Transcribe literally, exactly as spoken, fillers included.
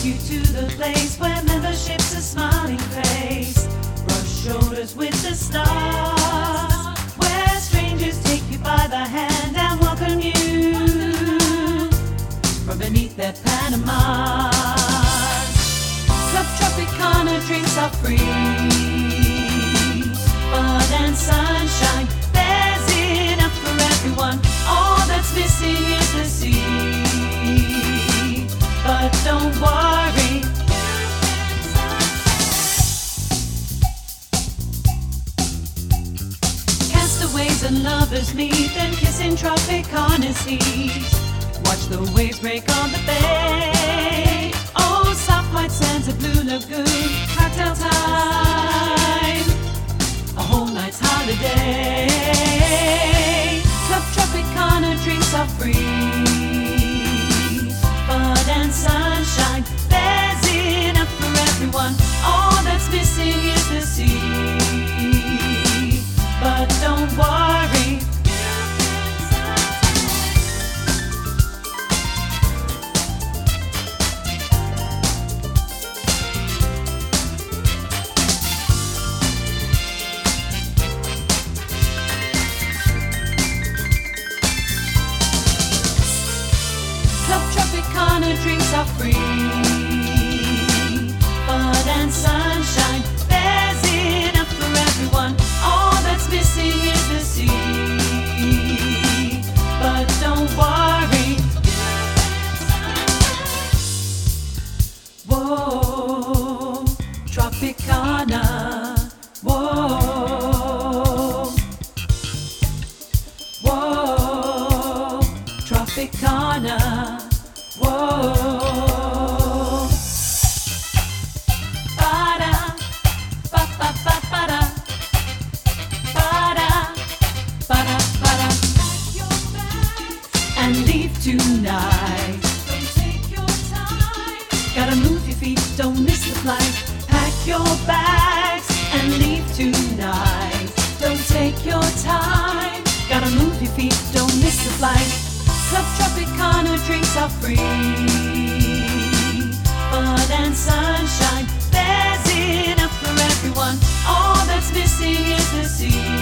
take you to the place where membership's a smiling face. Brush shoulders with the stars, where strangers take you by the hand and welcome you from beneath their Panamas. Club Tropicana drinks are free, fun and sunshine, there's enough for everyone. All that's missing is the sea. But don't worry, castaways and lovers meet and kiss in Tropicana's heat. Watch the waves break on the bay. Oh, soft white sands of blue lagoon. Cocktail time, a whole night's holiday. Club Tropicana drinks are free, fun and sunshine, there's enough for everyone. All that's missing is the sea. But don't worry, Club Tropicana drinks are free, fun and sunshine, there's enough for everyone. All that's missing is the sea. But don't worry, whoa, Tropicana, whoa, whoa, Tropicana, whoa. Ba-da, ba-ba-ba-ba-da, ba-da, ba-da, ba-da. And leave tonight. Don't take your time. Gotta move your feet, don't miss the flight. Pack your bags and leave tonight. Don't take your time. Gotta move your feet, don't miss the flight. Club Tropicana drinks are free, fun and sunshine, there's enough for everyone. All that's missing is the sea.